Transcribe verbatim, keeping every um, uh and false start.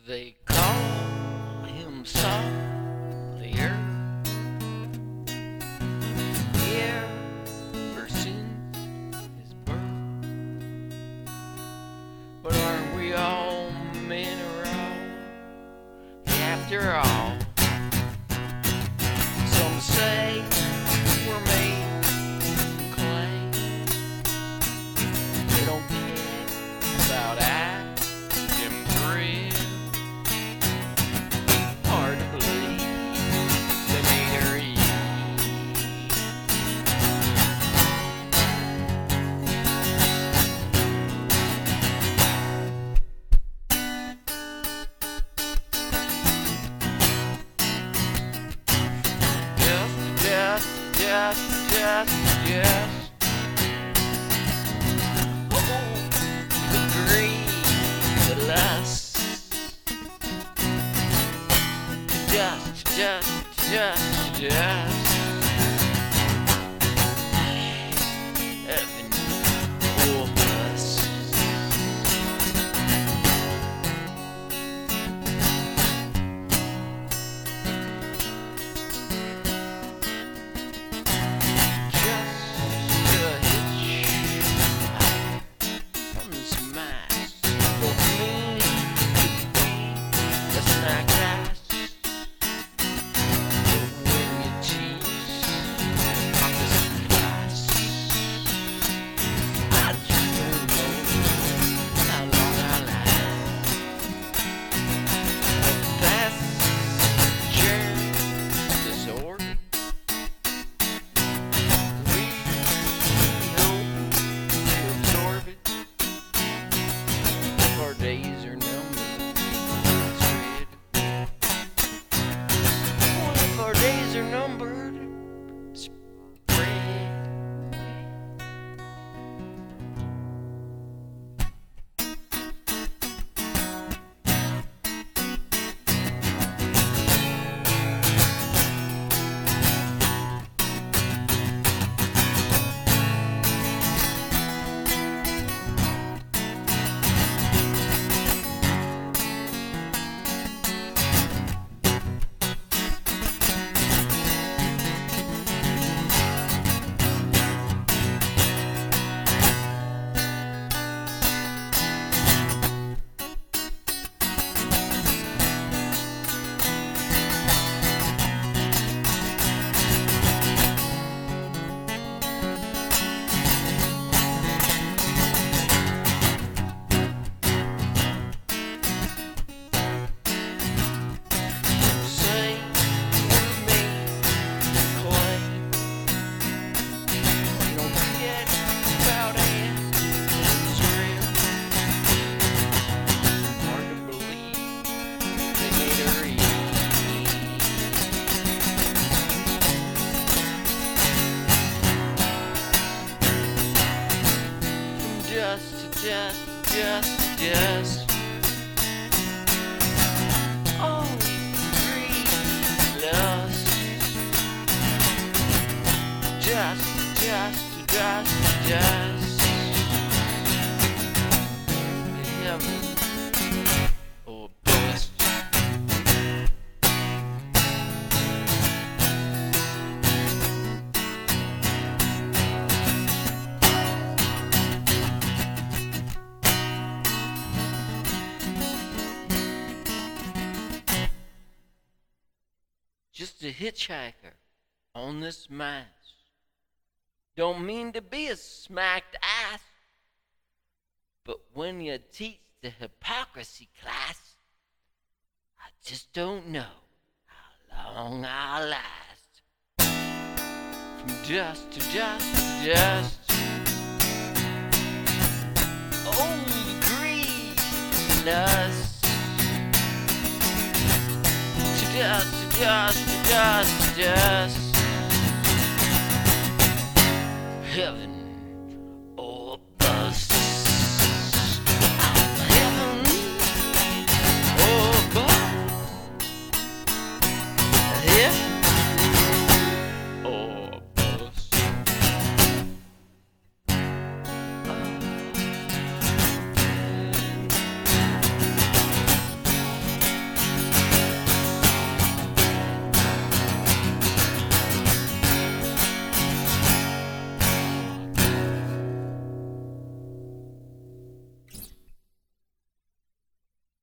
They call him Saul the Earth. Ever since his birth. But aren't we all mineral after all? Some say we're made from clay. They don't care about Adam Thrill. Hard to believe they made her eat. Just, just, just, just, just. Oh, the greed, the lust. Just, just, just, just. Heaven for us. Just a hitch from this mass. Don't mean to be a snack ass. But when you tease on this glass, I just don't know how long I'll last. But that's germ disorder. We hope to absorb it. If our days are numbered, spread. What if our days are numbered? Spread. Say we're made of clay. We don't forget about Adam's rib. Hard to believe they made her eat. From dust to dust, dust to dust. Oh, greed, lust. Just, just, just, just. Heaven or bust. Just a hitchhiker on this mass. Don't mean to be a smacked ass, but when you teach the hypocrisy class, I just don't know how long I'll last. From dust to dust to dust. Oh, the greed, lust. To dust, to dust, to dust, to dust. Heaven